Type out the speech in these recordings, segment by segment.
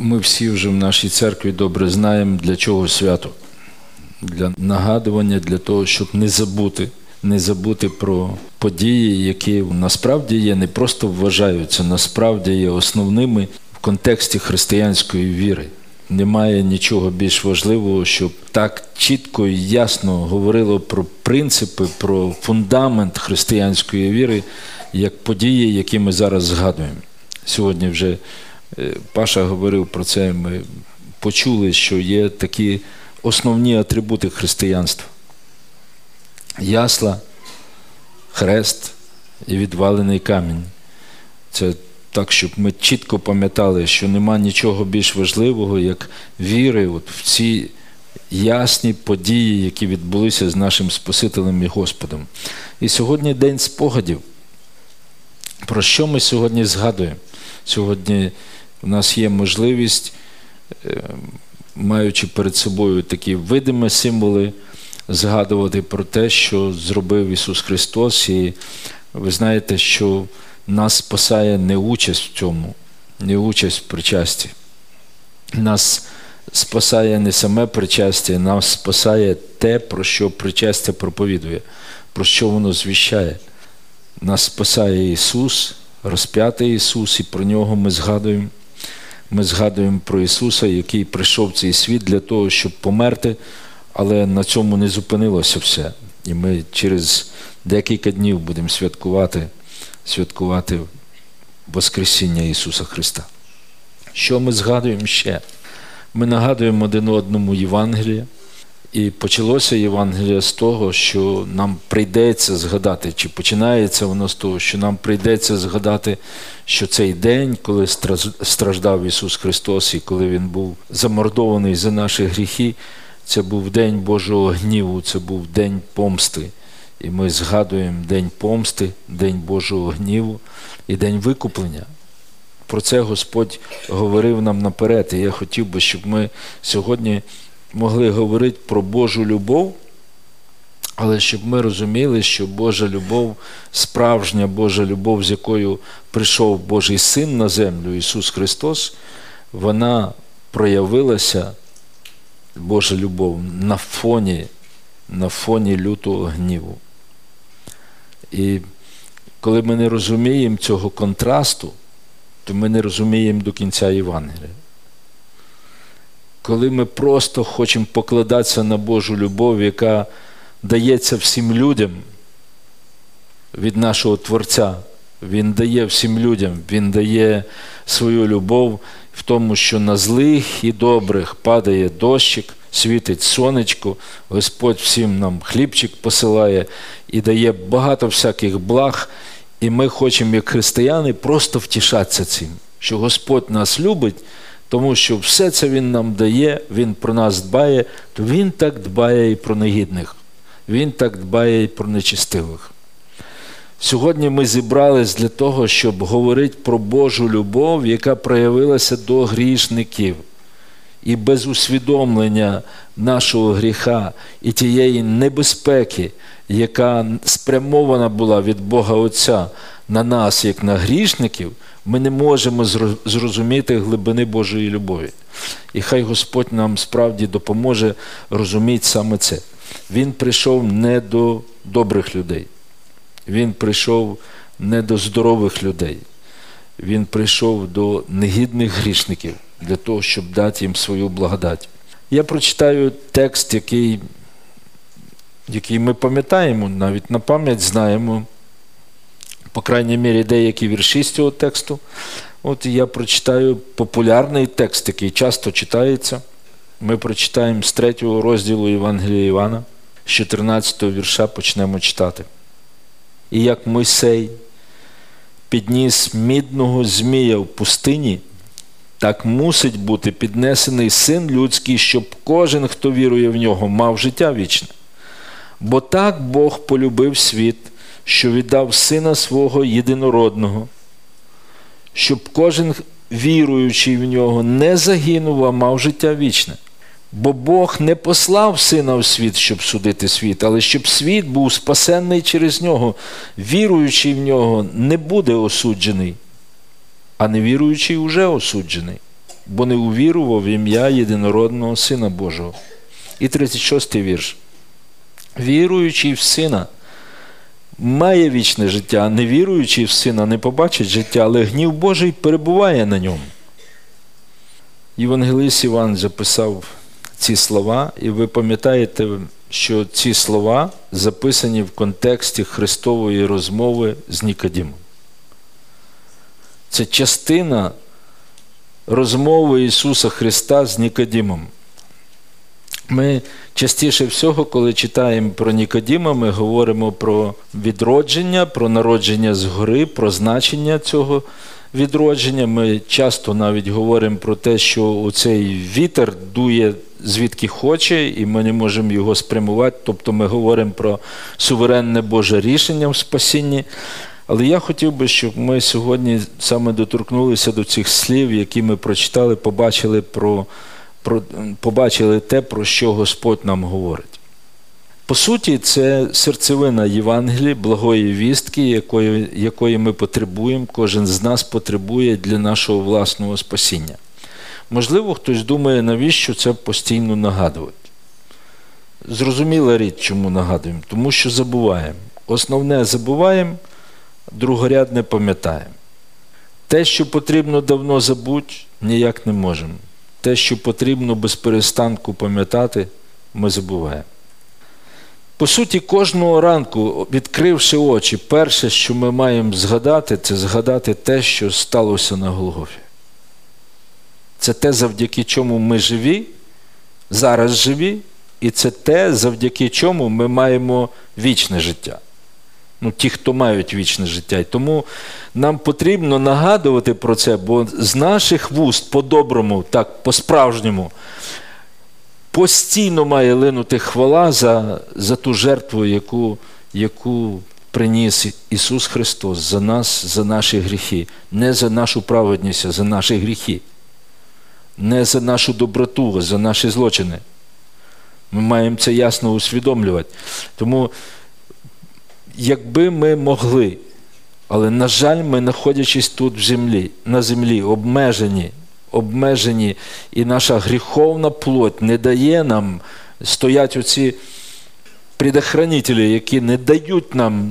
Ми всі вже в нашій церкві добре знаємо, для чого свято. Для нагадування, для того, щоб не забути про події, які насправді є, не просто вважаються, насправді є основними в контексті християнської віри. Немає нічого більш важливого, щоб так чітко і ясно говорило про принципи, про фундамент християнської віри, як події, які ми зараз згадуємо. Сьогодні вже Паша говорив про це, ми почули, що є такі основні атрибути християнства. Ясла, хрест і відвалений камінь. Це так, щоб ми чітко пам'ятали, що нема нічого більш важливого, як віри в ці ясні події, які відбулися з нашим Спасителем і Господом. І сьогодні день спогадів. Про що ми сьогодні згадуємо? Сьогодні у нас є можливість, маючи перед собою такі видимі символи, згадувати про те, що зробив Ісус Христос. І ви знаєте, що нас спасає не участь в цьому, не участь в причасті. Нас спасає не саме причастя, нас спасає те, про що причастя проповідує, про що воно звіщає. Нас спасає Ісус, розп'ятий Ісус, і про Нього ми згадуємо. Ми згадуємо про Ісуса, який прийшов в цей світ для того, щоб померти, але на цьому не зупинилося все. І ми через декілька днів будемо святкувати Воскресіння Ісуса Христа. Що ми згадуємо ще? Ми нагадуємо один одному Євангеліє. І почалося Євангеліє з того, що нам прийдеться згадати, чи починається воно з того, що нам прийдеться згадати, що цей день, коли страждав Ісус Христос і коли Він був замордований за наші гріхи, це був день Божого гніву, це був день помсти. І ми згадуємо день помсти, день Божого гніву і день викуплення. Про це Господь говорив нам наперед. І я хотів би, щоб ми сьогодні могли говорити про Божу любов, але щоб ми розуміли, що Божа любов, справжня Божа любов, з якою прийшов Божий Син на землю, Ісус Христос, вона проявилася, Божа любов, на фоні лютого гніву. І коли ми не розуміємо цього контрасту, то ми не розуміємо до кінця Євангелія. Коли ми просто хочемо покладатися на Божу любов, яка дається всім людям від нашого Творця, Він дає всім людям, Він дає свою любов в тому, що на злих і добрих падає дощик, світить сонечко, Господь всім нам хлібчик посилає і дає багато всяких благ, і ми хочемо, як християни, просто втішатися цим, що Господь нас любить, тому що все це Він нам дає, Він про нас дбає, то Він так дбає і про негідних, Він так дбає і про нечестивих. Сьогодні ми зібрались для того, щоб говорити про Божу любов, яка проявилася до грішників. І без усвідомлення нашого гріха і тієї небезпеки, яка спрямована була від Бога Отця на нас, як на грішників, ми не можемо зрозуміти глибини Божої любові. І хай Господь нам справді допоможе розуміти саме це. Він прийшов не до добрих людей. Він прийшов не до здорових людей. Він прийшов до негідних грішників для того, щоб дати їм свою благодать. Я прочитаю текст, який ми пам'ятаємо, навіть на пам'ять знаємо, по крайній мірі, деякі вірші з цього тексту. От я прочитаю популярний текст, який часто читається. Ми прочитаємо з 3 розділу Євангелія Івана, з 14 вірша почнемо читати. «І як Мойсей підніс мідного змія в пустині, так мусить бути піднесений Син людський, щоб кожен, хто вірує в Нього, мав життя вічне. Бо так Бог полюбив світ, що віддав Сина Свого єдинородного, щоб кожен, віруючий в Нього, не загинув, а мав життя вічне. Бо Бог не послав Сина в світ, щоб судити світ, але щоб світ був спасенний через Нього. Віруючий в Нього не буде осуджений, а невіруючий уже осуджений. бо не увірував в ім'я єдинородного Сина Божого. І 36-й вірш. Віруючий в Сина має вічне життя, а невіруючий в Сина не побачить життя, але гнів Божий перебуває на ньому. Євангелист Іван записав ці слова, і ви пам'ятаєте, що ці слова записані в контексті Христової розмови з Нікодимом. Це частина розмови Ісуса Христа з Нікодимом. Ми частіше всього, коли читаємо про Нікодима, ми говоримо про відродження, про народження згори, про значення цього відродження. Ми часто навіть говоримо про те, що оцей вітер дує звідки хоче, і ми не можемо його спрямувати. Тобто ми говоримо про суверенне Боже рішення в спасінні. Але я хотів би, щоб ми сьогодні саме доторкнулися до цих слів, які ми прочитали, побачили те, про що Господь нам говорить. По суті, це серцевина Євангелії, благої вістки, якої ми потребуємо, кожен з нас потребує для нашого власного спасіння. Можливо, хтось думає, навіщо це постійно нагадувати. Зрозуміла річ, чому нагадуємо. Тому що забуваємо. Основне забуваємо, другорядне пам'ятаємо. Те, що потрібно давно забути, ніяк не можемо. Те, що потрібно без перестанку пам'ятати, ми забуваємо. По суті, кожного ранку, відкривши очі, перше, що ми маємо згадати, це згадати те, що сталося на Голгофі. Це те, завдяки чому ми живі, зараз живі, і це те, завдяки чому ми маємо вічне життя. Ті, хто мають вічне життя. І тому нам потрібно нагадувати про це, бо з наших вуст по-доброму, так, по-справжньому, постійно має линути хвала за ту жертву, яку приніс Ісус Христос за нас, за наші гріхи. Не за нашу праведність, а за наші гріхи. Не за нашу доброту, а за наші злочини. Ми маємо це ясно усвідомлювати. Тому якби ми могли, але, на жаль, ми, знаходячись тут на землі, обмежені, і наша гріховна плоть не дає нам, стоять оці предохранителі, які не дають нам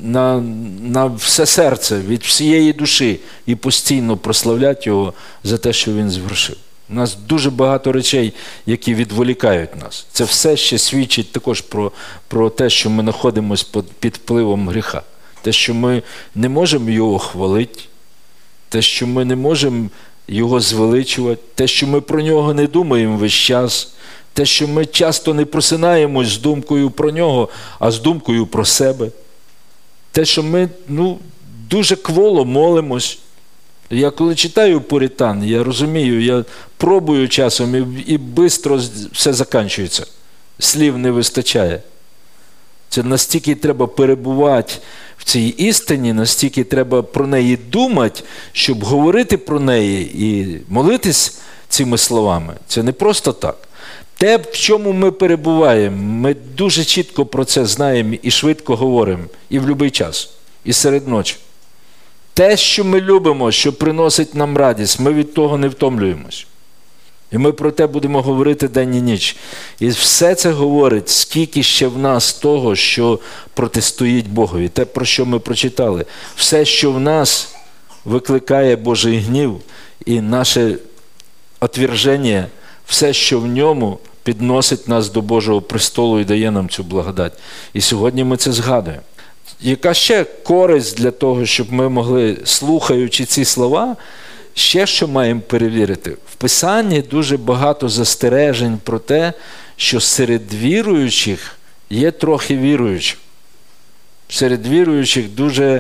на все серце, від всієї душі, і постійно прославлять Його за те, що Він звершив. У нас дуже багато речей, які відволікають нас. Це все ще свідчить також про те, що ми знаходимося під впливом гріха. Те, що ми не можемо Його хвалити, те, що ми не можемо Його звеличувати, те, що ми про Нього не думаємо весь час, те, що ми часто не просинаємось з думкою про Нього, а з думкою про себе. Те, що ми дуже кволо молимось. Я коли читаю Пуритан, я розумію, я пробую часом і швидко все закінчується. Слів не вистачає. Це настільки треба перебувати в цій істині, настільки треба про неї думати, щоб говорити про неї і молитись цими словами. Це не просто так. Те, в чому ми перебуваємо, ми дуже чітко про це знаємо і швидко говоримо, і в будь-який час, і серед ночі. Те, що ми любимо, що приносить нам радість, ми від того не втомлюємось. І ми про те будемо говорити день і ніч. І все це говорить, скільки ще в нас того, що протистоїть Богові. Те, про що ми прочитали. Все, що в нас викликає Божий гнів і наше отверження, все, що в ньому підносить нас до Божого престолу і дає нам цю благодать. І сьогодні ми це згадуємо. Яка ще користь для того, щоб ми могли, слухаючи ці слова, ще що маємо перевірити? В Писанні дуже багато застережень про те, що серед віруючих є трохи віруючих. Серед віруючих дуже,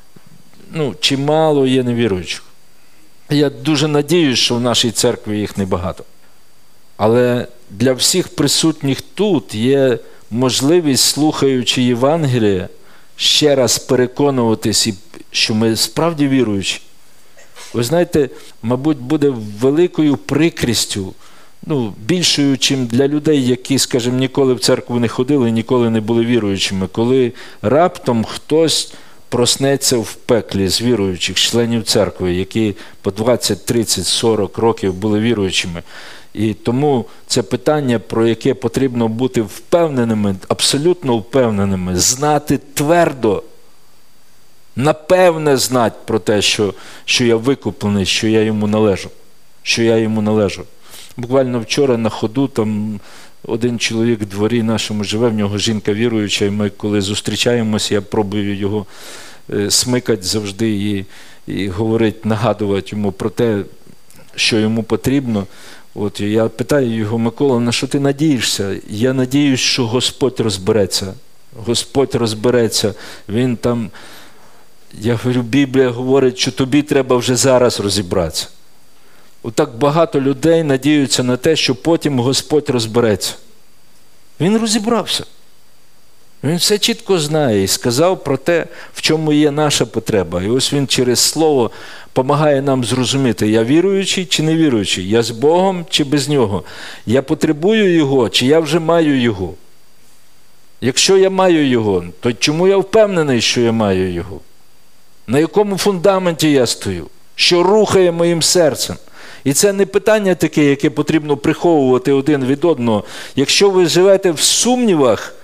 чимало є невіруючих. Я дуже надіюсь, що в нашій церкві їх небагато. Але для всіх присутніх тут є можливість, слухаючи Євангеліє, ще раз переконуватись, що ми справді віруючі. Ви знаєте, мабуть, буде великою прикрістю, більшою, чим для людей, які, скажімо, ніколи в церкву не ходили, ніколи не були віруючими, коли раптом хтось проснеться в пеклі з віруючих членів церкви, які по 20, 30, 40 років були віруючими. І тому це питання, про яке потрібно бути впевненими, абсолютно впевненими, знати твердо, напевне знати про те, що я викуплений, що я йому належу. Буквально вчора на ходу там один чоловік в дворі нашому живе, в нього жінка віруюча, і ми коли зустрічаємося, я пробую його смикати завжди і говорити, нагадувати йому про те, що йому потрібно. От я питаю його: Микола, на що ти надієшся? Я надіюсь, що Господь розбереться. Господь розбереться. Він там, я говорю, Біблія говорить, що тобі треба вже зараз розібратися. Отак багато людей надіються на те, що потім Господь розбереться. Він розібрався. Він все чітко знає і сказав про те, в чому є наша потреба. І ось він через Слово допомагає нам зрозуміти, я віруючий чи не віруючий, я з Богом чи без Нього, я потребую Його чи я вже маю Його. Якщо я маю Його, то чому я впевнений, що я маю Його? На якому фундаменті я стою? Що рухає моїм серцем? І це не питання таке, яке потрібно приховувати один від одного. Якщо ви живете в сумнівах,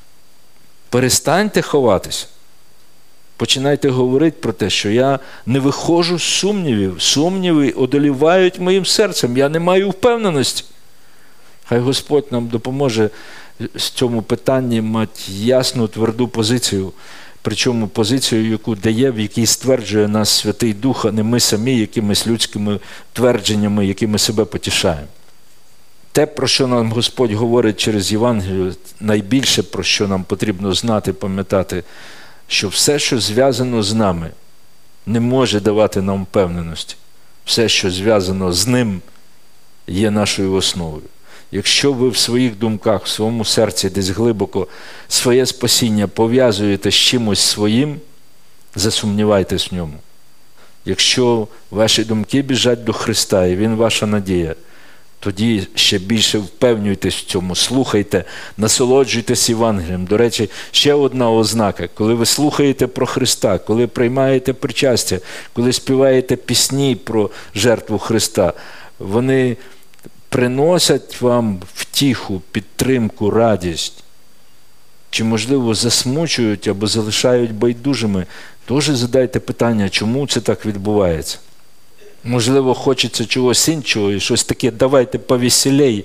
перестаньте ховатися. Починайте говорити про те, що я не виходжу з сумнівів. Сумніви одолівають моїм серцем. Я не маю впевненості. Хай Господь нам допоможе з цьому питанні мати ясну, тверду позицію. Причому позицію, яку дає, в якій стверджує нас Святий Дух, а не ми самі якимись людськими твердженнями, якими себе потішаємо. Те, про що нам Господь говорить через Євангелію, найбільше, про що нам потрібно знати, пам'ятати, що все, що зв'язано з нами, не може давати нам впевненості. Все, що зв'язано з Ним, є нашою основою. Якщо ви в своїх думках, в своєму серці десь глибоко своє спасіння пов'язуєте з чимось своїм, засумнівайтесь в ньому. Якщо ваші думки біжать до Христа, і Він ваша надія, тоді ще більше впевнюйтесь в цьому, слухайте, насолоджуйтесь Євангелієм. До речі, ще одна ознака. Коли ви слухаєте про Христа, коли приймаєте причастя, коли співаєте пісні про жертву Христа, вони приносять вам втіху, підтримку, радість. Чи, можливо, засмучують або залишають байдужими, теж задайте питання, чому це так відбувається. Можливо, хочеться чогось іншого і щось таке, давайте повеселей,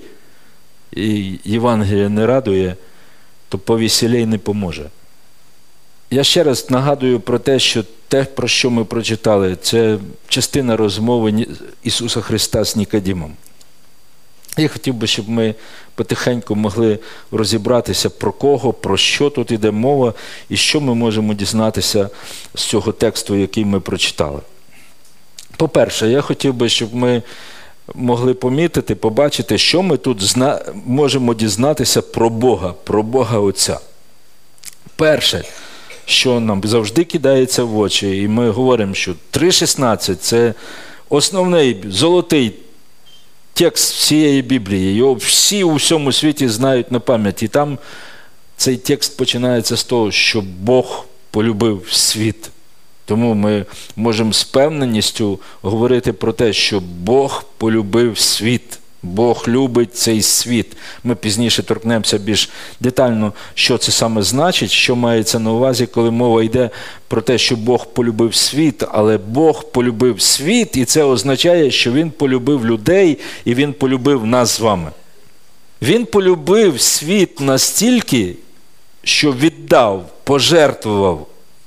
і Євангеліє не радує, то повеселей не поможе. Я ще раз нагадую про те, що те, про що ми прочитали, це частина розмови Ісуса Христа з Нікодимом. Я хотів би, щоб ми потихеньку могли розібратися, про кого, про що тут іде мова, і що ми можемо дізнатися з цього тексту, який ми прочитали. По-перше, я хотів би, щоб ми могли помітити, побачити, що ми тут можемо дізнатися про Бога Отця. Перше, що нам завжди кидається в очі, і ми говоримо, що 3.16 – це основний, золотий текст всієї Біблії. Його всі у всьому світі знають на пам'ять. І там цей текст починається з того, що Бог полюбив світ. Тому ми можемо з певненістю говорити про те, що Бог полюбив світ. Бог любить цей світ. Ми пізніше торкнемося більш детально, що це саме значить, що мається на увазі, коли мова йде про те, що Бог полюбив світ, але Бог полюбив світ, і це означає, що Він полюбив людей, і Він полюбив нас з вами. Він полюбив світ настільки, що віддав, пожертвував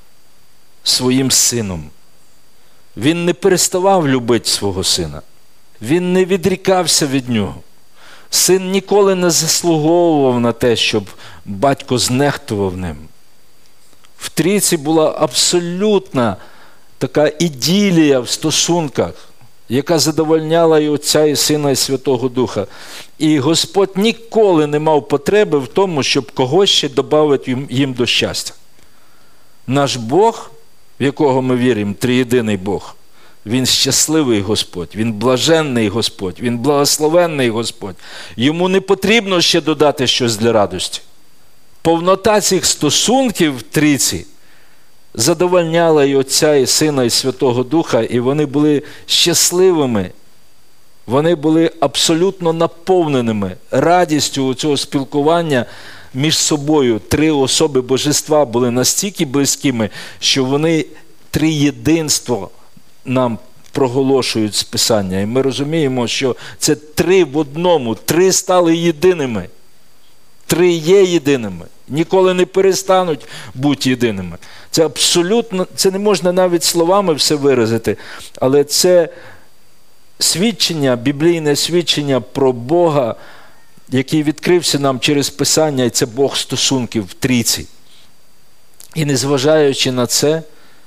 своїм сином. Він не переставав любити свого сина. Він не відрікався від нього. Син ніколи не заслуговував на те, щоб батько знехтував ним. В трійці була абсолютна така ідилія в стосунках, яка задовольняла і Отця, і Сина, і Святого Духа. І Господь ніколи не мав потреби в тому, щоб когось ще додати їм до щастя. Наш Бог, в якого ми віримо, триєдиний Бог, Він щасливий Господь, Він блаженний Господь, Він благословенний Господь. Йому не потрібно ще додати щось для радості. Повнота цих стосунків в трійці задовольняла і Отця, і Сина, і Святого Духа, і вони були щасливими. Вони були абсолютно наповненими радістю цього спілкування між собою. Три особи Божества були настільки близькими, що вони триєдинство нам проголошують з Писання. І ми розуміємо, що це три в одному, три стали єдиними. Три є єдиними. Ніколи не перестануть бути єдиними. Це абсолютно, це не можна навіть словами все виразити, але це свідчення, біблійне свідчення про Бога, який відкрився нам через Писання, і це Бог стосунків в трійці. І незважаючи на це,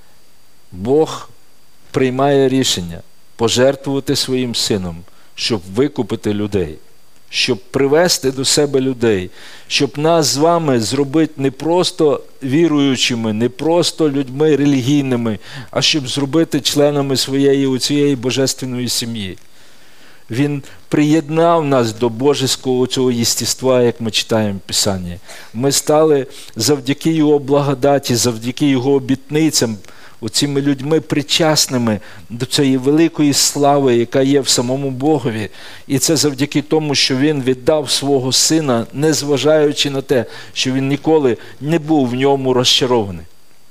Бог приймає рішення пожертвувати своїм Сином, щоб викупити людей, щоб привести до себе людей, щоб нас з вами зробити не просто віруючими, не просто людьми релігійними, а щоб зробити членами своєї цієї божественної сім'ї. Він приєднав нас до божеського цього єстіства, як ми читаємо в Писанні. Ми стали завдяки Його благодаті, завдяки Його обітницям, оціми людьми причасними до цієї великої слави, яка є в самому Богові. І це завдяки тому, що Він віддав свого Сина, незважаючи на те, що Він ніколи не був в ньому розчарований.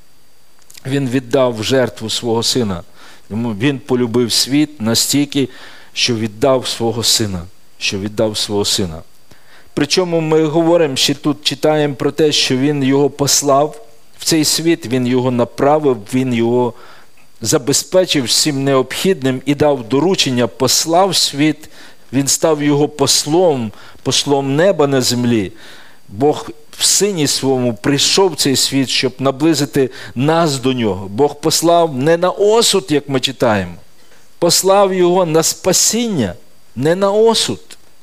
Він віддав в жертву свого Сина. Тому Він полюбив світ настільки, що віддав свого Сина. Причому ми говоримо, що тут читаємо про те, що Він його послав в цей світ, Він його направив, Він його забезпечив всім необхідним і дав доручення, послав світ, Він став його послом неба на землі. Бог в Сині Своєму прийшов в цей світ, щоб наблизити нас до Нього. Бог послав не на осуд, як ми читаємо, послав його на спасіння, не на осуд.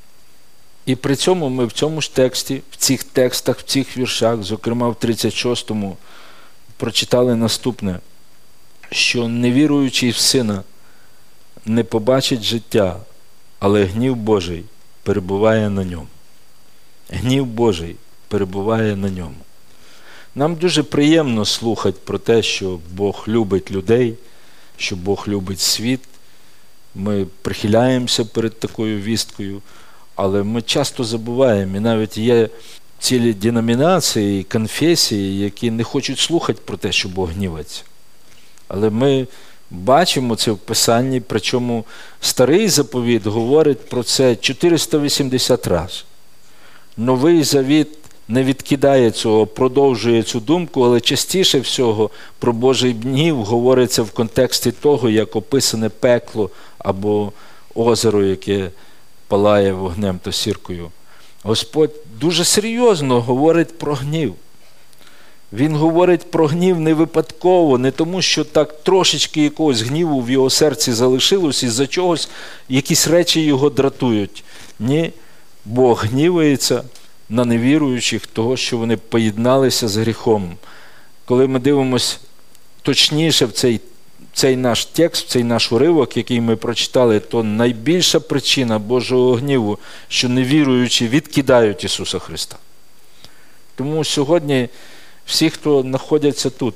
І при цьому ми в цьому ж тексті, в цих текстах, в цих віршах, зокрема в 36-му, прочитали наступне, що невіруючий в Сина не побачить життя, але гнів Божий перебуває на ньому. Гнів Божий перебуває на ньому. Нам дуже приємно слухати про те, що Бог любить людей, що Бог любить світ. Ми прихиляємося перед такою вісткою, але ми часто забуваємо, і навіть є цілі деномінації, конфесії, які не хочуть слухати про те, що Бог гнівається. Але ми бачимо це в Писанні, причому Старий Заповіт говорить про це 480 разів. Новий Завіт не відкидає цього, продовжує цю думку, але частіше всього про Божий гнів говориться в контексті того, як описане пекло або озеро, яке палає вогнем та сіркою. Господь дуже серйозно говорить про гнів. Він говорить про гнів не випадково, не тому, що так трошечки якогось гніву в його серці залишилось, із-за чогось якісь речі його дратують. Ні, Бог гнівається на невіруючих, того, що вони поєдналися з гріхом. Коли ми дивимося точніше в цей наш текст, в цей наш уривок, який ми прочитали, то найбільша причина Божого гніву, що невіруючі відкидають Ісуса Христа. Тому сьогодні всі, хто знаходяться тут,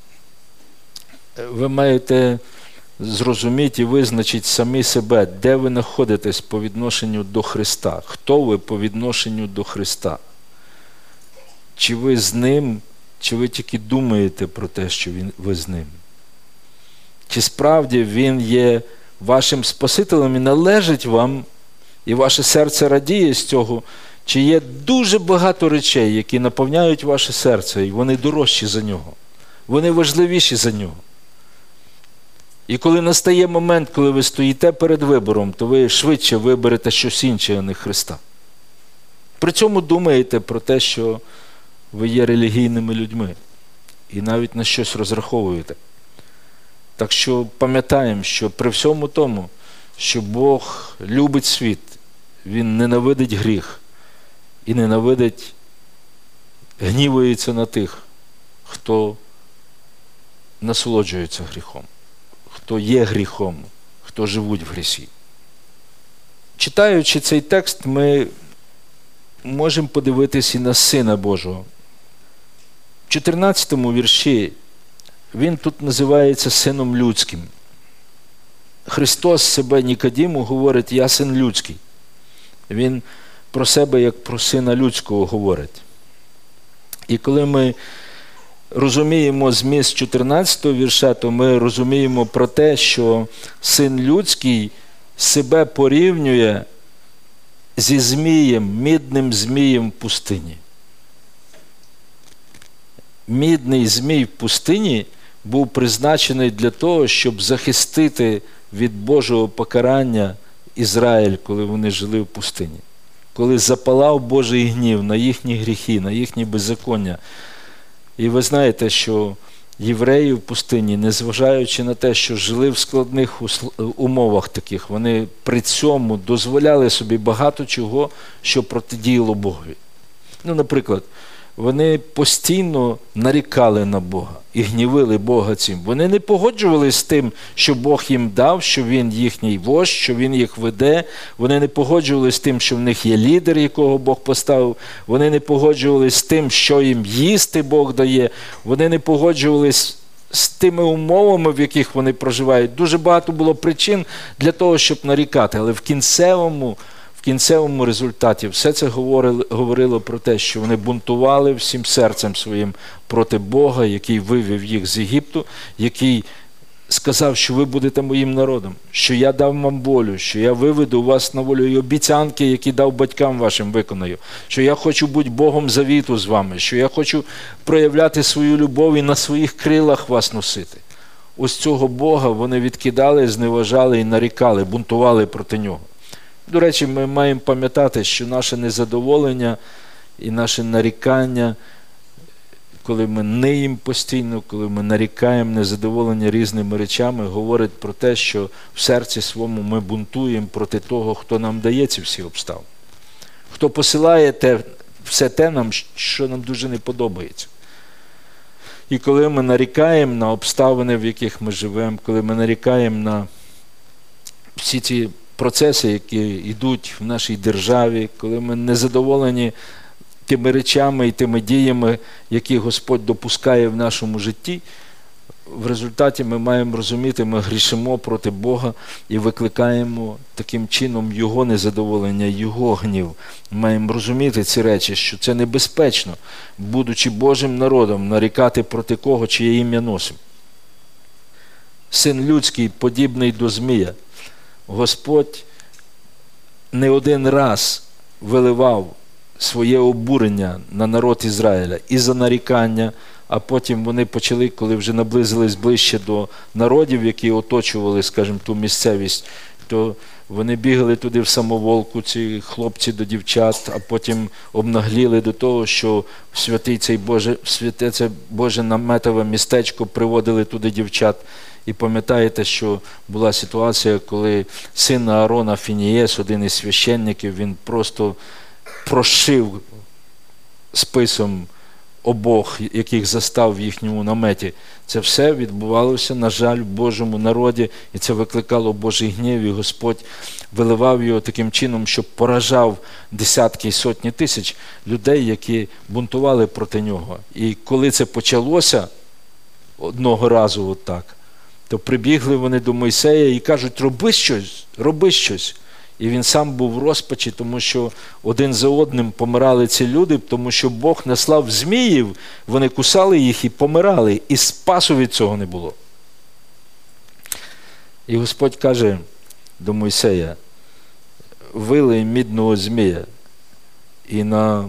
ви маєте зрозуміти і визначити самі себе, де ви знаходитесь по відношенню до Христа, хто ви по відношенню до Христа. Чи ви з Ним, чи ви тільки думаєте про те, що ви з Ним. Чи справді Він є вашим Спасителем і належить вам, і ваше серце радіє з цього, чи є дуже багато речей, які наповняють ваше серце, і вони дорожчі за Нього, вони важливіші за Нього. І коли настає момент, коли ви стоїте перед вибором, то ви швидше виберете щось інше, а не Христа. При цьому думаєте про те, що ви є релігійними людьми і навіть на щось розраховуєте. Так що пам'ятаємо, що при всьому тому, що Бог любить світ, Він ненавидить гріх і ненавидить, гнівається на тих, хто насолоджується гріхом, хто є гріхом, хто живуть в грісі. Читаючи цей текст, ми можемо подивитися і на Сина Божого. В 14 вірші він тут називається Сином Людським. Христос себе Нікодиму говорить: «Я син людський». Він про себе як про сина людського говорить. І коли ми розуміємо зміст 14-го вірша, то ми розуміємо про те, що син людський себе порівнює зі змієм, мідним змієм в пустині. Мідний змій в пустині був призначений для того, щоб захистити від Божого покарання Ізраїль, коли вони жили в пустині. Коли запалав Божий гнів на їхні гріхи, на їхні беззаконня. І ви знаєте, що євреї в пустині, незважаючи на те, що жили в складних умовах таких, вони при цьому дозволяли собі багато чого, що протидіяло Богові. Наприклад, вони постійно нарікали на Бога і гнівили Бога цим. Вони не погоджувалися з тим, що Бог їм дав, що Він їхній вождь, що Він їх веде. Вони не погоджувалися з тим, що в них є лідер, якого Бог поставив. Вони не погоджувалися з тим, що їм їсти Бог дає. Вони не погоджувалися з тими умовами, в яких вони проживають. Дуже багато було причин для того, щоб нарікати. Але в кінцевому результаті все це говорило про те, що вони бунтували всім серцем своїм проти Бога, який вивів їх з Єгипту, який сказав, що ви будете моїм народом, що я дав вам волю, що я виведу вас на волю, і обіцянки, які дав батькам вашим, виконаю, що я хочу бути Богом завіту з вами, що я хочу проявляти свою любов і на своїх крилах вас носити. Ось цього Бога вони відкидали, зневажали і нарікали, бунтували проти нього. До речі, ми маємо пам'ятати, що наше незадоволення і наше нарікання, коли ми ниємо постійно, коли ми нарікаємо незадоволення різними речами, говорить про те, що в серці своєму ми бунтуємо проти того, хто нам дає ці всі обставини. Хто посилає все те нам, що нам дуже не подобається. І коли ми нарікаємо на обставини, в яких ми живемо, коли ми нарікаємо на всі ці процеси, які йдуть в нашій державі, коли ми незадоволені тими речами і тими діями, які Господь допускає в нашому житті, в результаті ми маємо розуміти, ми грішимо проти Бога і викликаємо таким чином Його незадоволення, Його гнів. Ми маємо розуміти ці речі, що це небезпечно, будучи Божим народом, нарікати проти кого, чиє ім'я носимо. Син людський подібний до змія. Господь не один раз виливав своє обурення на народ Ізраїля і за нарікання, а потім вони почали, коли вже наблизились ближче до народів, які оточували, скажімо, ту місцевість, то вони бігали туди в самоволку, ці хлопці до дівчат, а потім обнагліли до того, що в святе це Боже наметове містечко приводили туди дівчат. І пам'ятаєте, що була ситуація, коли син Аарона Фінієс, один із священників, він просто прошив списом обох, яких застав в їхньому наметі. Це все відбувалося, на жаль, в Божому народі, і це викликало Божий гнів, і Господь виливав його таким чином, щоб поражав десятки і сотні тисяч людей, які бунтували проти нього. І коли це почалося одного разу отак, то прибігли вони до Мойсея і кажуть: роби щось. І він сам був в розпачі, тому що один за одним помирали ці люди, тому що Бог наслав зміїв, вони кусали їх і помирали, і спасу від цього не було. І Господь каже до Мойсея: вилий мідного змія і на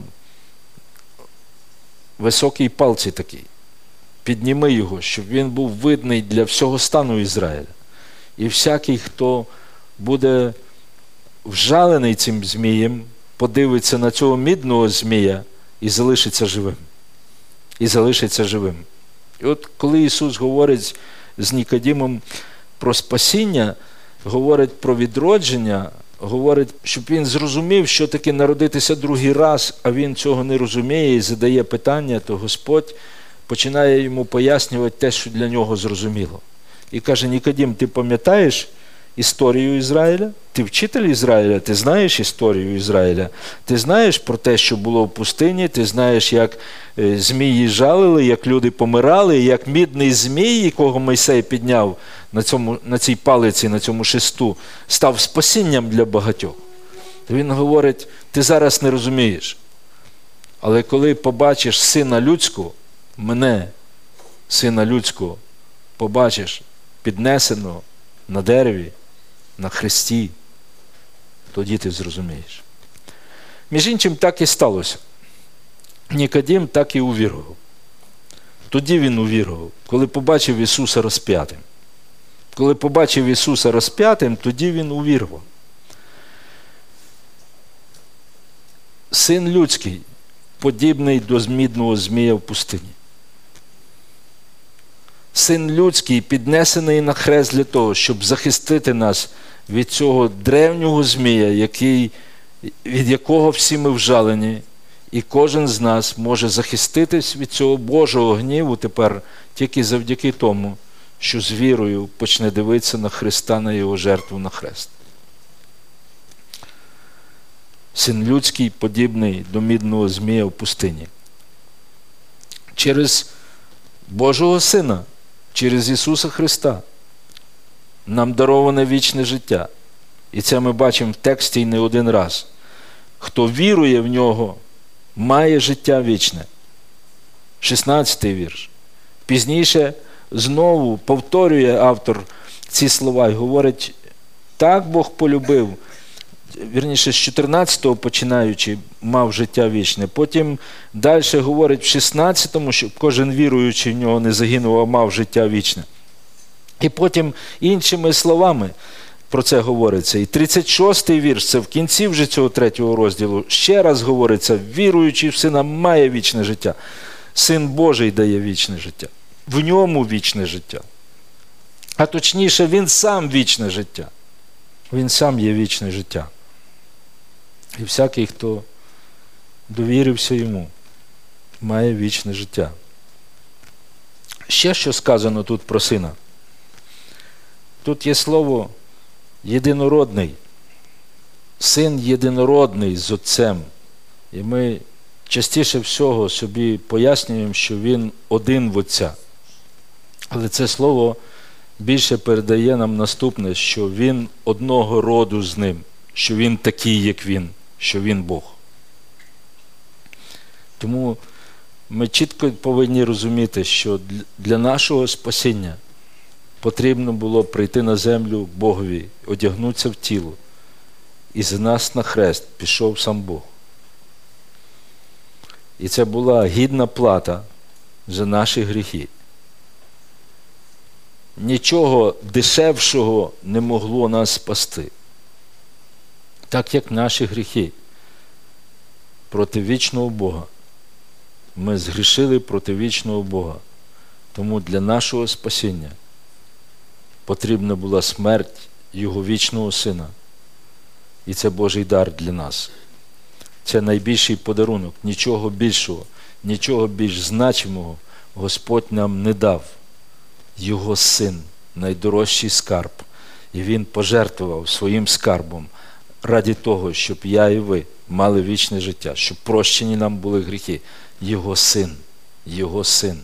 високій палці такій, підніми його, щоб він був видний для всього стану Ізраїля. І всякий, хто буде вжалений цим змієм, подивиться на цього мідного змія і залишиться живим. І от коли Ісус говорить з Нікодимом про спасіння, говорить про відродження, говорить, щоб він зрозумів, що таке народитися другий раз, а він цього не розуміє і задає питання, то Господь починає йому пояснювати те, що для нього зрозуміло. І каже: Нікодим, ти пам'ятаєш, історію Ізраїля? Ти вчитель Ізраїля, ти знаєш історію Ізраїля, ти знаєш про те, що було в пустині, ти знаєш, як змії жалили, як люди помирали, як мідний змій, якого Мойсей підняв на цій палиці, на цьому шесту, став спасінням для багатьох. Він говорить, ти зараз не розумієш, але коли побачиш Сина Людського, мене, Сина Людського, побачиш піднесеного на дереві, на хресті, тоді ти зрозумієш. Між іншим, так і сталося. Нікодим так і увірував. Тоді він увірував, коли побачив Ісуса розп'ятим. Коли побачив Ісуса розп'ятим, тоді він увірував. Син Людський, подібний до мідного змія в пустині. Син Людський, піднесений на хрест для того, щоб захистити нас від цього древнього змія, від якого всі ми вжалені, і кожен з нас може захиститись від цього Божого гніву тепер тільки завдяки тому, що з вірою почне дивитися на Христа, на Його жертву на хрест. Син Людський, подібний до мідного змія в пустині. Через Божого Сина, через Ісуса Христа нам дароване вічне життя. І це ми бачимо в тексті і не один раз. Хто вірує в Нього, має життя вічне. 16-й вірш. Пізніше знову повторює автор ці слова і говорить, так Бог полюбив, вірніше, з 14-го починаючи, мав життя вічне. Потім далі говорить в 16-му, щоб кожен віруючий в Нього не загинув, а мав життя вічне. І потім іншими словами про це говориться. І 36-й вірш, це в кінці вже цього 3-го розділу, ще раз говориться, віруючий в Сина має вічне життя. Син Божий дає вічне життя. В Ньому вічне життя. А точніше, Він сам вічне життя. Він сам є вічне життя. І всякий, хто довірився Йому, має вічне життя. Ще що сказано тут про Сина. Тут є слово єдинородний. Син єдинородний з Отцем. І ми частіше всього собі пояснюємо, що Він один в Отця. Але це слово більше передає нам наступне, що Він одного роду з Ним, що Він такий, як Він, що Він Бог. Тому ми чітко повинні розуміти, що для нашого спасіння потрібно було прийти на землю Богові, одягнутися в тіло. І за нас на хрест пішов сам Бог. І це була гідна плата за наші гріхи. Нічого дешевшого не могло нас спасти. Так як наші гріхи проти вічного Бога. Ми згрішили проти вічного Бога. Тому для нашого спасіння потрібна була смерть Його вічного Сина. І це Божий дар для нас. Це найбільший подарунок. Нічого більшого, нічого більш значимого Господь нам не дав. Його Син, найдорожчий скарб. І Він пожертвував своїм скарбом ради того, щоб я і ви мали вічне життя, щоб прощені нам були гріхи. Його Син. Його Син.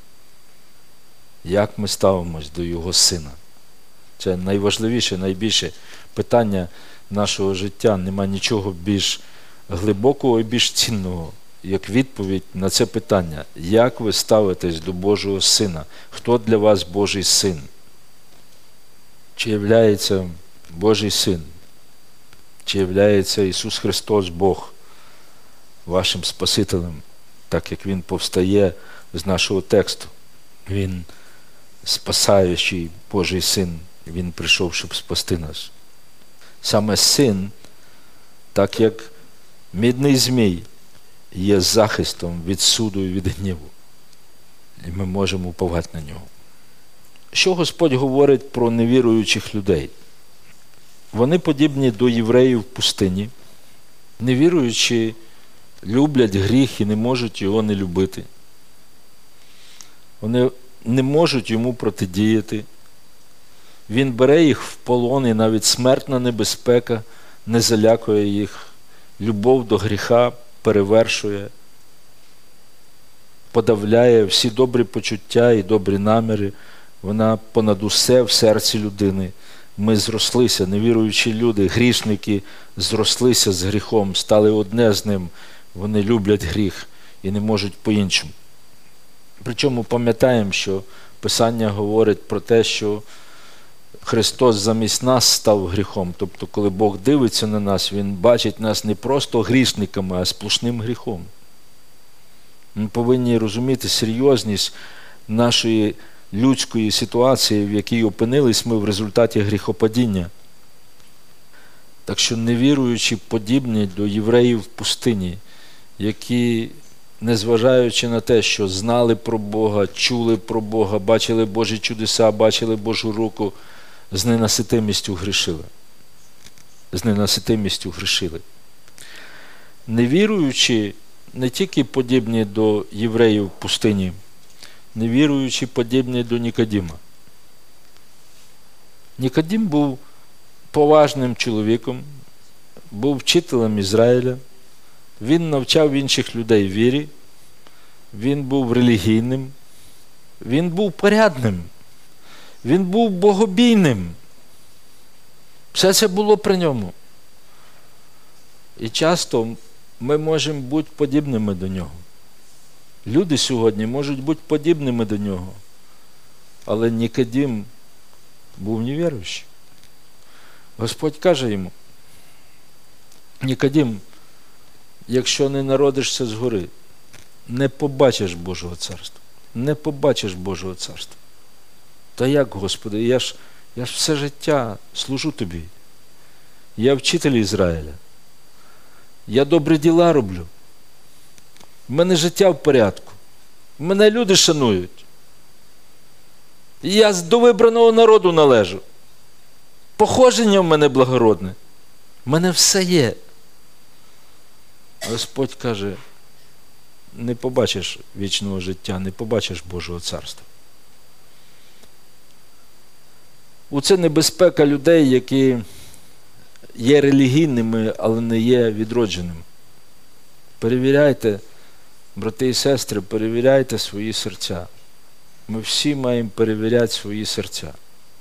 Як ми ставимось до Його Сина? Це найважливіше, найбільше питання нашого життя. Нема нічого більш глибокого і більш цінного, як відповідь на це питання. Як ви ставитесь до Божого Сина? Хто для вас Божий Син? Чи являється Божий Син? Чи являється Ісус Христос Бог вашим Спасителем, так як Він повстає з нашого тексту? Він спасаючий Божий Син. Він прийшов, щоб спасти нас. Саме Син, так як мідний змій, є захистом від суду і від гніву. І ми можемо уповати на Нього. Що Господь говорить про невіруючих людей? Вони подібні до євреїв в пустині. Невіруючі люблять гріх і не можуть його не любити. Вони не можуть йому протидіяти. Він бере їх в полон, і навіть смертна небезпека не залякує їх. Любов до гріха перевершує, подавляє всі добрі почуття і добрі наміри. Вона понад усе в серці людини. Ми зрослися, невіруючі люди, грішники, зрослися з гріхом, стали одне з ним. Вони люблять гріх і не можуть по-іншому. Причому пам'ятаємо, що Писання говорить про те, що Христос замість нас став гріхом. Тобто, коли Бог дивиться на нас, Він бачить нас не просто грішниками, а сплошним гріхом. Ми повинні розуміти серйозність нашої людської ситуації, в якій опинились ми в результаті гріхопадіння. Так що невіруючі подібні до євреїв в пустині, які, незважаючи на те, що знали про Бога, чули про Бога, бачили Божі чудеса, бачили Божу руку, з ненаситимістю грішили. З ненаситимістю грішили. Невіруючі не тільки подібні до євреїв в пустині, невіруючі подібні до Нікодима. Нікодим був поважним чоловіком, був вчителем Ізраїля, він навчав інших людей вірі, він був релігійним, він був порядним, він був богобійним. Все це було при ньому. І часто ми можемо бути подібними до нього. Люди сьогодні можуть бути подібними до нього. Але Нікодим був невіруючий. Господь каже йому: Нікодим, якщо не народишся згори, не побачиш Божого царства. Не побачиш Божого царства. Та як, Господи, я ж все життя служу Тобі. Я вчитель Ізраїля. Я добрі діла роблю. В мене життя в порядку. Мене люди шанують. Я до вибраного народу належу. Походження в мене благородне. В мене все є. Господь каже: не побачиш вічного життя, не побачиш Божого царства. Оце небезпека людей, які є релігійними, але не є відродженими. Перевіряйте, брати і сестри, перевіряйте свої серця. Ми всі маємо перевіряти свої серця.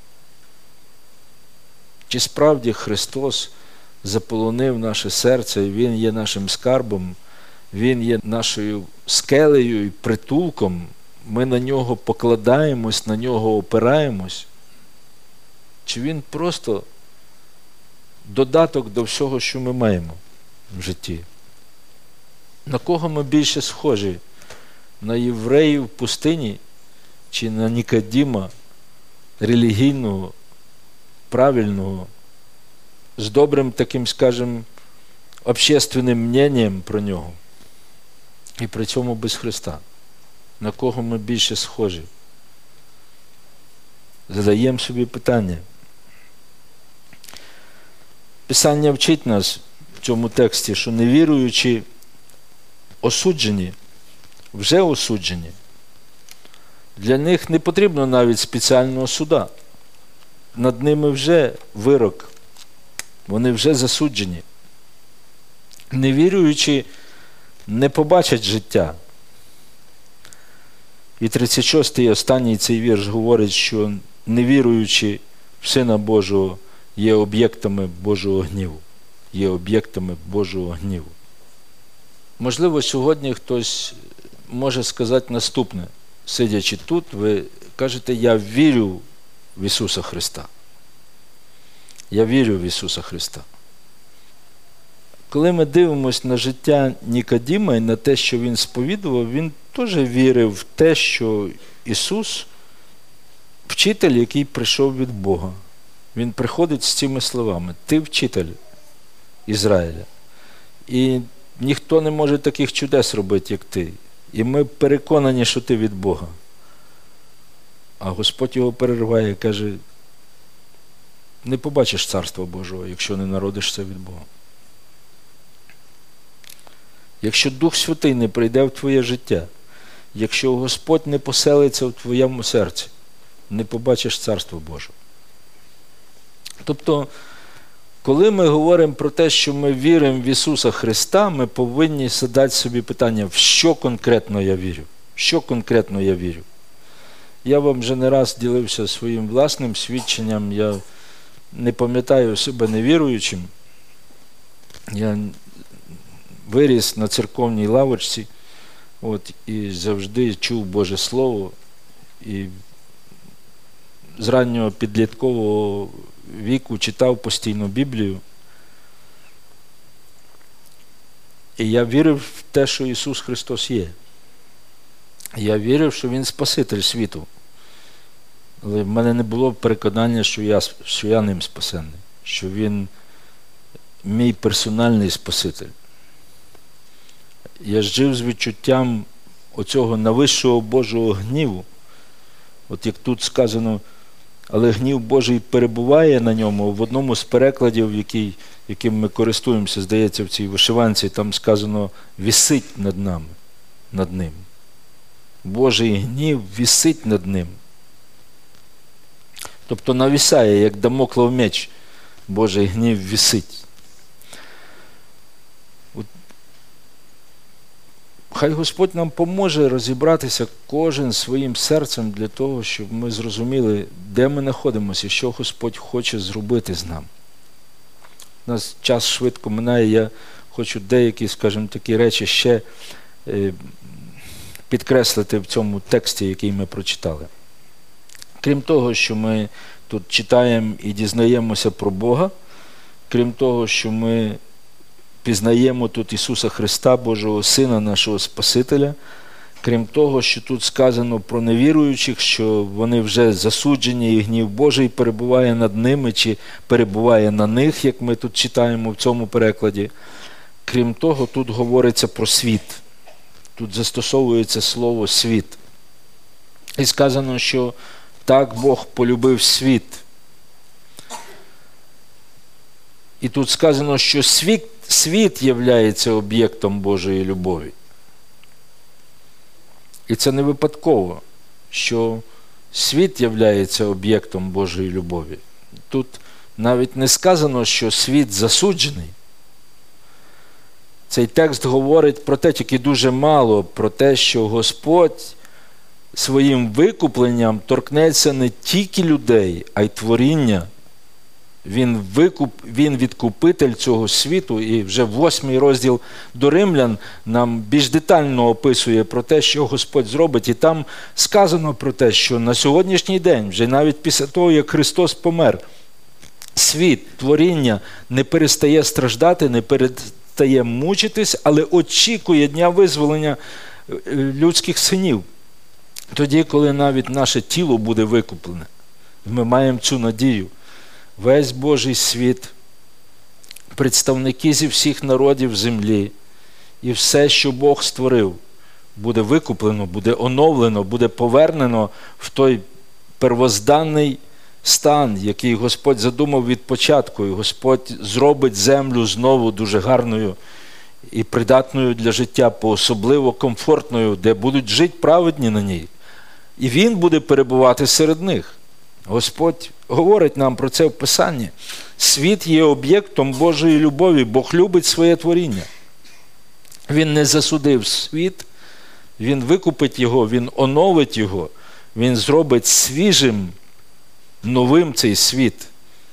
Чи справді Христос заполонив наше серце, і Він є нашим скарбом, Він є нашою скелею і притулком, ми на Нього покладаємось, на Нього опираємось? Чи Він просто додаток до всього, що ми маємо в житті? На кого ми більше схожі? На євреїв в пустині чи на Нікодима, релігійного, правильного, з добрим таким, скажімо, общественним мненням про нього, і при цьому без Христа? На кого ми більше схожі? Задаємо собі питання. Писання вчить нас в цьому тексті, що невіруючі осуджені, вже осуджені. Для них не потрібно навіть спеціального суда. Над ними вже вирок. Вони вже засуджені. Невіруючі не побачать життя. І 36-й останній цей вірш говорить, що невіруючі в Сина Божого є об'єктами Божого гніву. Є об'єктами Божого гніву. Можливо, сьогодні хтось може сказати наступне. Сидячи тут, ви кажете: я вірю в Ісуса Христа. Я вірю в Ісуса Христа. Коли ми дивимося на життя Нікодима і на те, що він сповідував, він теж вірив в те, що Ісус – вчитель, який прийшов від Бога. Він приходить з цими словами: ти вчитель Ізраїля. І ніхто не може таких чудес робити, як ти. І ми переконані, що ти від Бога. А Господь його перериває і каже: не побачиш Царства Божого, якщо не народишся від Бога. Якщо Дух Святий не прийде в твоє життя, якщо Господь не поселиться в твоєму серці, не побачиш Царства Божого. Тобто, коли ми говоримо про те, що ми віримо в Ісуса Христа, ми повинні задати собі питання, в що конкретно я вірю? Що конкретно я вірю? Я вам вже не раз ділився своїм власним свідченням, я не пам'ятаю себе невіруючим. Я виріс на церковній лавочці, і завжди чув Боже Слово, і з раннього підліткового віку читав постійно Біблію. І я вірив в те, що Ісус Христос є. Я вірив, що Він Спаситель світу. Але в мене не було переконання, що я ним спасений, що Він мій персональний Спаситель. Я жив з відчуттям оцього нависшого Божого гніву. От як тут сказано, але гнів Божий перебуває на ньому. В одному з перекладів, яким ми користуємося, здається, в цій вишиванці, там сказано «вісить над нами», над ним. Божий гнів вісить над ним. Тобто навісає, як дамоклов меч, Божий гнів вісить. Хай Господь нам поможе розібратися кожен своїм серцем для того, щоб ми зрозуміли, де ми знаходимося і що Господь хоче зробити з нами. У нас час швидко минає, я хочу деякі, скажімо, такі речі ще підкреслити в цьому тексті, який ми прочитали. Крім того, що ми тут читаємо і дізнаємося про Бога, крім того, що ми пізнаємо тут Ісуса Христа, Божого Сина, нашого Спасителя, крім того, що тут сказано про невіруючих, що вони вже засуджені і гнів Божий перебуває над ними чи перебуває на них, як ми тут читаємо в цьому перекладі. Крім того, тут говориться про світ. Тут застосовується слово «світ». І сказано, що так Бог полюбив світ. І тут сказано, що світ являється об'єктом Божої любові. І це не випадково, що світ являється об'єктом Божої любові. Тут навіть не сказано, що світ засуджений. Цей текст говорить про те, тільки дуже мало, про те, що Господь своїм викупленням торкнеться не тільки людей, а й творіння. Він відкупитель цього світу, і вже 8 розділ до Римлян нам більш детально описує про те, що Господь зробить. І там сказано про те, що на сьогоднішній день, вже навіть після того, як Христос помер, світ, творіння не перестає страждати, не перестає мучитись, але очікує дня визволення людських синів. Тоді, коли навіть наше тіло буде викуплене. Ми маємо цю надію. Весь Божий світ, представники зі всіх народів землі і все, що Бог створив, буде викуплено, буде оновлено, буде повернено в той первозданний стан, який Господь задумав від початку. І Господь зробить землю знову дуже гарною і придатною для життя, по-особливо комфортною, де будуть жити праведні на ній. І Він буде перебувати серед них. Господь говорить нам про це в Писанні. Світ є об'єктом Божої любові, Бог любить своє творіння. Він не засудив світ, Він викупить його, Він оновить його, Він зробить свіжим, новим цей світ,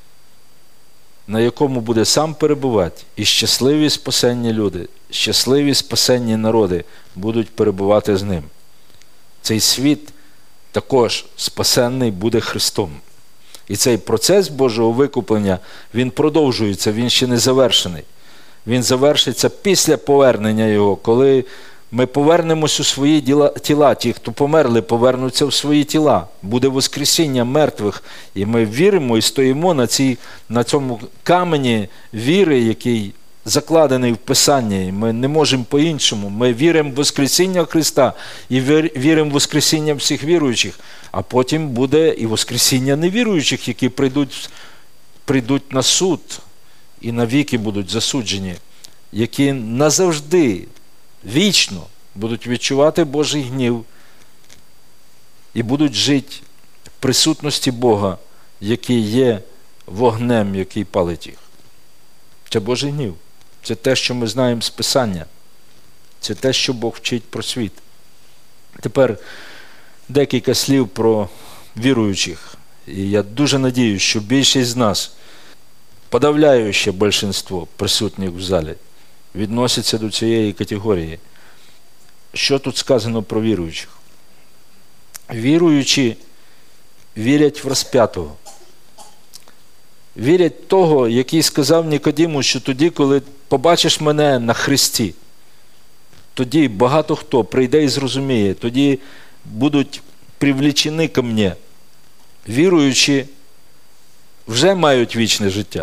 на якому буде сам перебувати. І щасливі спасенні люди, щасливі спасенні народи будуть перебувати з ним. Цей світ також спасенний буде Христом. І цей процес Божого викуплення, він продовжується, він ще не завершений. Він завершиться після повернення Його, коли ми повернемось у свої тіла. Ті, хто померли, повернуться в свої тіла. Буде воскресіння мертвих. І ми віримо і стоїмо на цьому камені віри, який закладений в Писанні. І ми не можемо по-іншому. Ми віримо в воскресіння Христа і віримо в воскресіння всіх віруючих. А потім буде і воскресіння невіруючих, які прийдуть на суд і навіки будуть засуджені, які назавжди, вічно будуть відчувати Божий гнів і будуть жити в присутності Бога, який є вогнем, який палить їх. Це Божий гнів. Це те, що ми знаємо з Писання. Це те, що Бог вчить про світ. Тепер декілька слів про віруючих. І я дуже надіюсь, що більшість з нас, подавляюче більшинство присутніх в залі, відносяться до цієї категорії. Що тут сказано про віруючих? Віруючі вірять в розп'ятого. Вірять того, який сказав Нікодиму, що тоді, коли побачиш мене на хресті, тоді багато хто прийде і зрозуміє, тоді будуть привлечені ко мне. Віруючі вже мають вічне життя.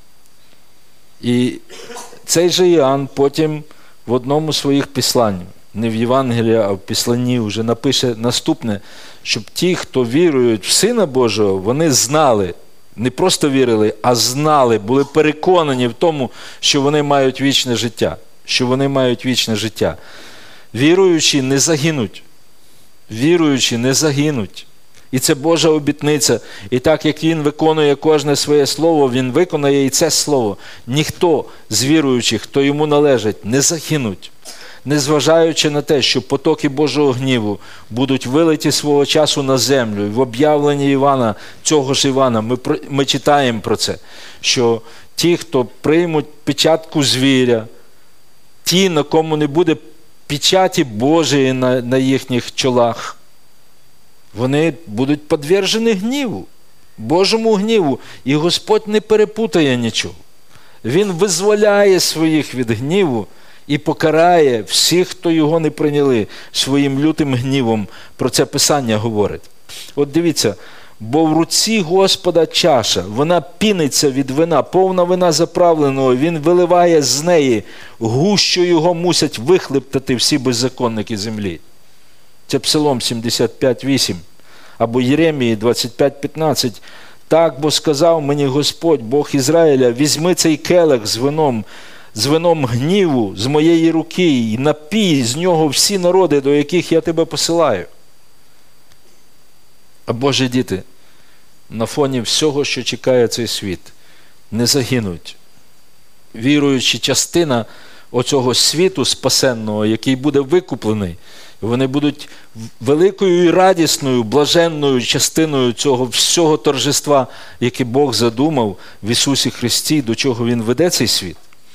І цей же Іоанн потім в одному з своїх післань, не в Євангелії, а в післанні вже напише наступне, щоб ті, хто вірують в Сина Божого, вони знали, не просто вірили, а знали, були переконані в тому, що вони мають вічне життя. Що вони мають вічне життя. Віруючі не загинуть. Віруючі не загинуть. І це Божа обітниця. І так, як Він виконує кожне своє слово, Він виконає і це слово. Ніхто з віруючих, хто йому належить, не загинуть. Незважаючи на те, що потоки Божого гніву будуть вилиті свого часу на землю. І в об'явленні Івана, цього ж Івана, ми читаємо про це, що ті, хто приймуть печатку звіря, ті, на кому не буде печаті Божої на їхніх чолах, вони будуть підвержені гніву, Божому гніву. І Господь не перепутає нічого. Він визволяє своїх від гніву і покарає всіх, хто його не прийняли, своїм лютим гнівом. Про це Писання говорить. От дивіться, бо в руці Господа чаша, вона піниться від вина, повна вина заправленого, він виливає з неї, гущу його мусять вихлептати всі беззаконники землі. Це Псалом 75:8, або Єремії 25:15. Так, бо сказав мені Господь, Бог Ізраїля, візьми цей келих з вином гніву з моєї руки і напій з нього всі народи, до яких я тебе посилаю. А Божі діти, на фоні всього, що чекає цей світ, не загинуть. Віруючи частина оцього світу спасенного, який буде викуплений, вони будуть великою і радісною, блаженною частиною цього всього торжества, яке Бог задумав в Ісусі Христі, до чого Він веде цей світ.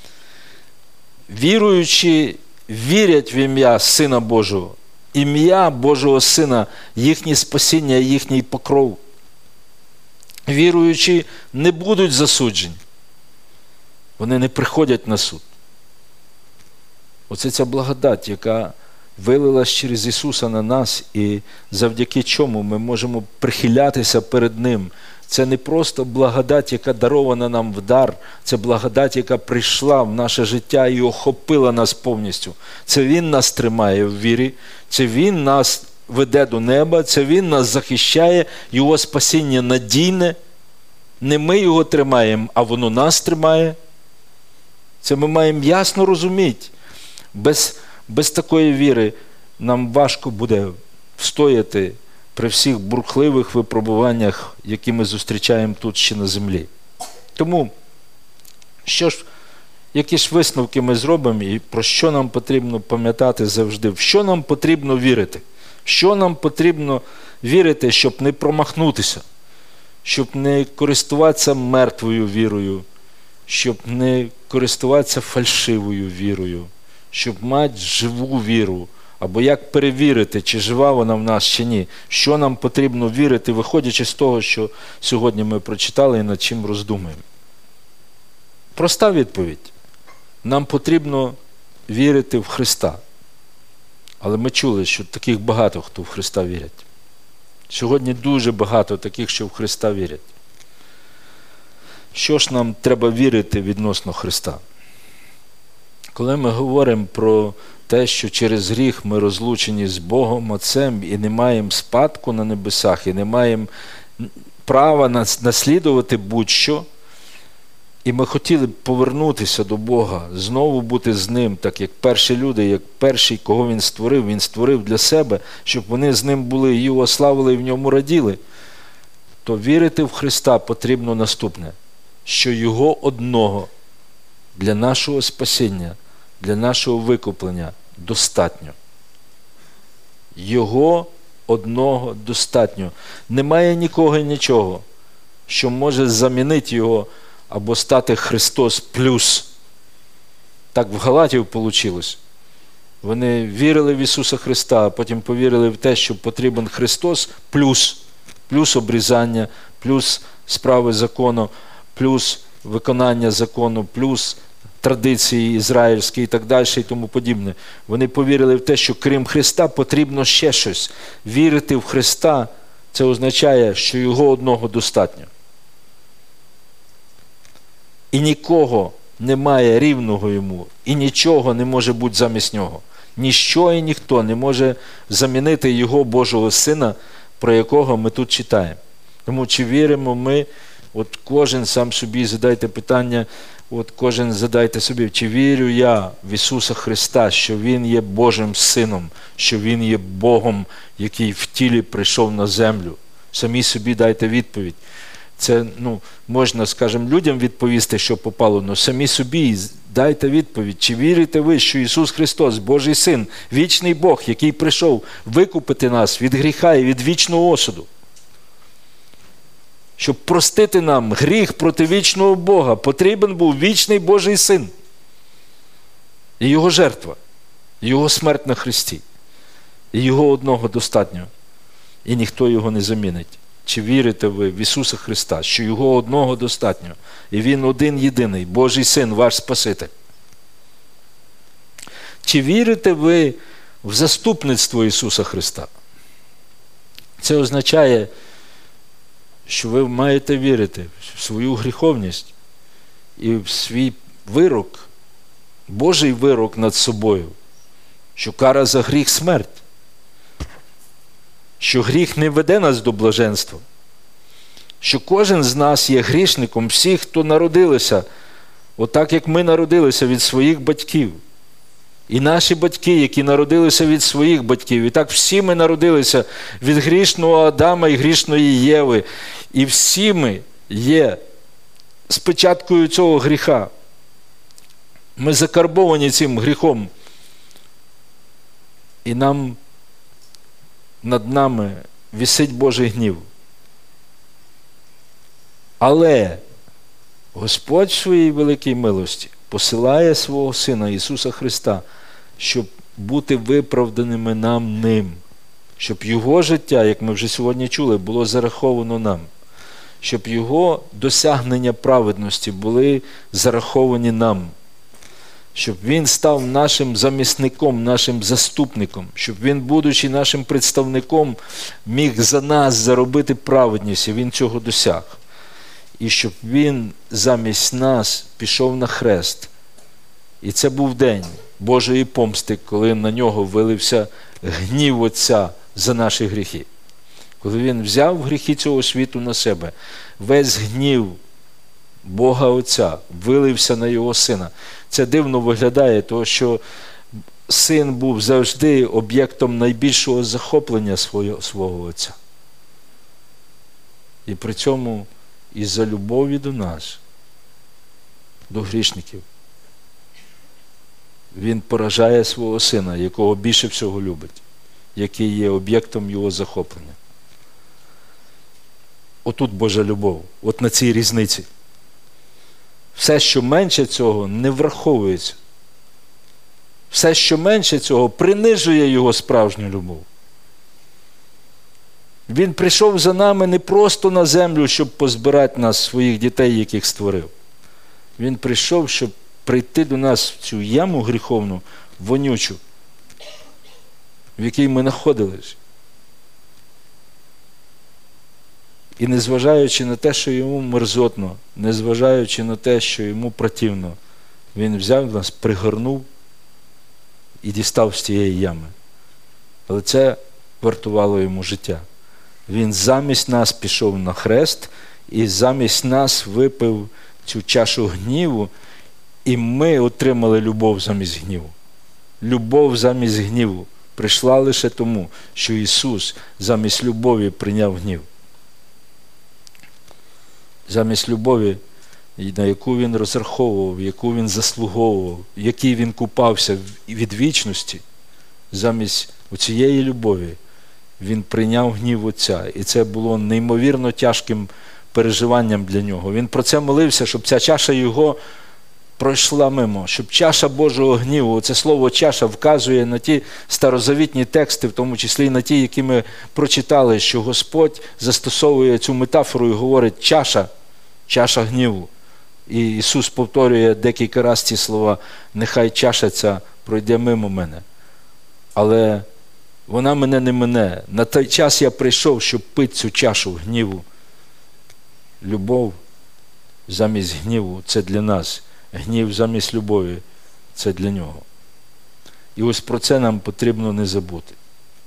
Віруючи, вірять в ім'я Сина Божого, ім'я Божого Сина, їхнє спасіння, їхній покров. Віруючі не будуть засуджені. Вони не приходять на суд. Оце ця благодать, яка вилилась через Ісуса на нас, і завдяки чому ми можемо прихилятися перед Ним. Це не просто благодать, яка дарована нам в дар, це благодать, яка прийшла в наше життя і охопила нас повністю. Це Він нас тримає в вірі, це Він нас веде до неба, це Він нас захищає, Його спасіння надійне. Не ми Його тримаємо, а воно нас тримає. Це ми маємо ясно розуміти. Без такої віри нам важко буде встояти при всіх бурхливих випробуваннях, які ми зустрічаємо тут ще на землі. Тому, які ж висновки ми зробимо і про що нам потрібно пам'ятати завжди? В що нам потрібно вірити? В що нам потрібно вірити, щоб не промахнутися? Щоб не користуватися мертвою вірою, щоб не користуватися фальшивою вірою, щоб мати живу віру, або як перевірити, чи жива вона в нас, чи ні. Що нам потрібно вірити, виходячи з того, що сьогодні ми прочитали і над чим роздумуємо. Проста відповідь. Нам потрібно вірити в Христа. Але ми чули, що таких багато, хто в Христа вірять. Сьогодні дуже багато таких, що в Христа вірять. Що ж нам треба вірити відносно Христа? Коли ми говоримо про те, що через гріх ми розлучені з Богом Отцем і не маємо спадку на небесах, і не маємо права наслідувати будь-що, і ми хотіли б повернутися до Бога, знову бути з Ним, так як перші люди, як перший, кого Він створив для себе, щоб вони з Ним були і Його славили, і в Ньому раділи. то вірити в Христа потрібно наступне, що Його одного для нашого спасіння, для нашого викуплення достатньо. Його одного достатньо. Немає нікого і нічого, що може замінити Його або стати Христос плюс. Так в Галатів вийшло. Вони вірили в Ісуса Христа, а потім повірили в те, що потрібен Христос плюс обрізання, плюс справи закону, плюс виконання закону, плюс традиції ізраїльські і так далі і тому подібне. Вони повірили в те, що крім Христа потрібно ще щось. Вірити в Христа – це означає, що Його одного достатньо. І нікого немає рівного Йому, і нічого не може бути замість Нього. Ніщо і ніхто не може замінити Його Божого Сина, про якого ми тут читаємо. Тому чи віримо ми, от кожен сам собі задайте питання, от кожен задайте собі, чи вірю я в Ісуса Христа, що Він є Божим Сином, що Він є Богом, який в тілі прийшов на землю. Самі собі дайте відповідь. Це, можна, скажімо, людям відповісти, що попало, але самі собі дайте відповідь. Чи вірите ви, що Ісус Христос, Божий Син, вічний Бог, який прийшов викупити нас від гріха і від вічного осуду? Щоб простити нам гріх проти вічного Бога, потрібен був вічний Божий Син. І Його жертва, Його смерть на Христі. І Його одного достатньо. І ніхто Його не замінить. Чи вірите ви в Ісуса Христа, що Його одного достатньо? І Він один єдиний, Божий Син, ваш Спаситель. Чи вірите ви в заступництво Ісуса Христа? Це означає, що ви маєте вірити в свою гріховність і в свій вирок, Божий вирок над собою, що кара за гріх – смерть, що гріх не веде нас до блаженства, що кожен з нас є грішником, всі, хто народилися, отак, як ми народилися від своїх батьків. І наші батьки, які народилися від своїх батьків. І так всі ми народилися від грішного Адама і грішної Єви. І всі ми є спочаткою цього гріха. Ми закарбовані цим гріхом. І над нами висить Божий гнів. Але Господь в своїй великій милості посилає свого Сина Ісуса Христа, щоб бути виправданими нам ним, щоб Його життя, як ми вже сьогодні чули, було зараховано нам, щоб Його досягнення праведності були зараховані нам, щоб Він став нашим замісником, нашим заступником, щоб Він, будучи нашим представником, міг за нас заробити праведність, і Він цього досяг. І щоб Він замість нас пішов на хрест. І це був день Божої помсти, коли на Нього вилився гнів Отця за наші гріхи. Коли Він взяв гріхи цього світу на себе, весь гнів Бога Отця вилився на Його Сина. Це дивно виглядає, тому що Син був завжди об'єктом найбільшого захоплення свого Отця. І при цьому із-за любові до нас, до грішників, Він поражає свого Сина, якого більше всього любить, який є об'єктом Його захоплення. Отут Божа любов, от на цій різниці. Все, що менше цього, не враховується. Все, що менше цього, принижує Його справжню любов. Він прийшов за нами не просто на землю, щоб позбирати нас, своїх дітей, яких створив. Він прийшов, щоб прийти до нас в цю яму гріховну, вонючу, в якій ми знаходились. І незважаючи на те, що йому мерзотно, незважаючи на те, що йому противно, він взяв нас, пригорнув і дістав з тієї ями. Але це вартувало йому життя. Він замість нас пішов на хрест і замість нас випив цю чашу гніву, і ми отримали любов замість гніву. Любов замість гніву прийшла лише тому, що Ісус замість любові прийняв гнів. замість любові, на яку він розраховував, яку він заслуговував, який він купався від вічності, замість оцієї любові він прийняв гнів Отця. І це було неймовірно тяжким переживанням для нього. Він про це молився, щоб ця чаша його пройшла мимо, щоб чаша Божого гніву, це слово чаша вказує на ті старозавітні тексти, в тому числі і на ті, які ми прочитали, що Господь застосовує цю метафору і говорить чаша гніву. І Ісус повторює декілька разів ці слова: нехай чаша ця пройде мимо мене. Але вона мене не мине. На той час я прийшов, щоб пити цю чашу гніву. Любов замість гніву – це для нас. Гнів замість любові – це для нього. І ось про це нам потрібно не забути.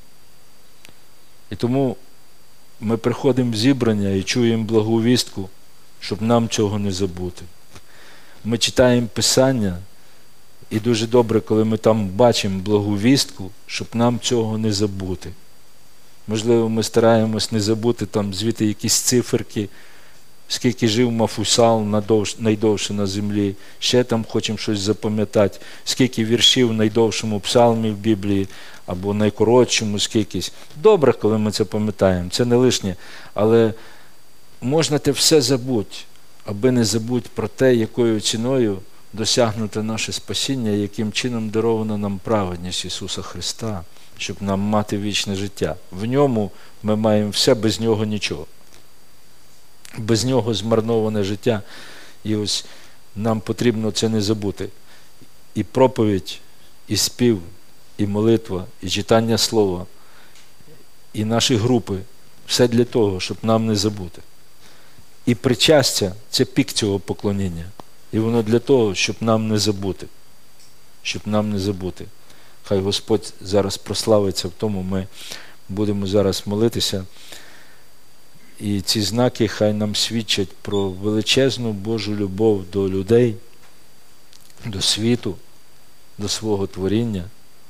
І тому ми приходимо в зібрання і чуємо благовістку, щоб нам цього не забути. Ми читаємо Писання, і дуже добре, коли ми там бачимо благовістку, щоб нам цього не забути. Можливо, ми стараємось не забути там звідти якісь циферки, скільки жив Мафусал найдовше на землі, ще там хочемо щось запам'ятати, скільки віршів в найдовшому псалмі в Біблії, або найкоротшому скількись. Добре, коли ми це пам'ятаємо, це не лишнє, але можна те все забути, аби не забути про те, якою ціною досягнуто наше спасіння, яким чином дарована нам праведність Ісуса Христа, щоб нам мати вічне життя. В ньому ми маємо все, без нього нічого. Без нього змарноване життя. І ось нам потрібно це не забути. І проповідь, і спів, і молитва, і читання слова, і наші групи – все для того, щоб нам не забути. І причастя – це пік цього поклоніння. І воно для того, щоб нам не забути. Щоб нам не забути. Хай Господь зараз прославиться в тому, ми будемо зараз молитися. І ці знаки хай нам свідчать про величезну Божу любов до людей, до світу, до свого творіння.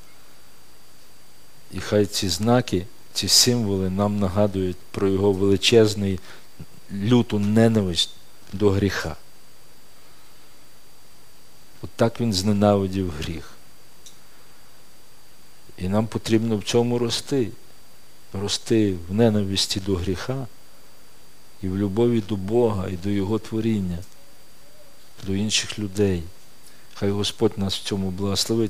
І хай ці знаки, ці символи нам нагадують про його величезний, люту ненависть до гріха. От так він зненавидів гріх. І нам потрібно в цьому рости. Рости в ненависті до гріха і в любові до Бога, і до Його творіння, до інших людей. Хай Господь нас в цьому благословить.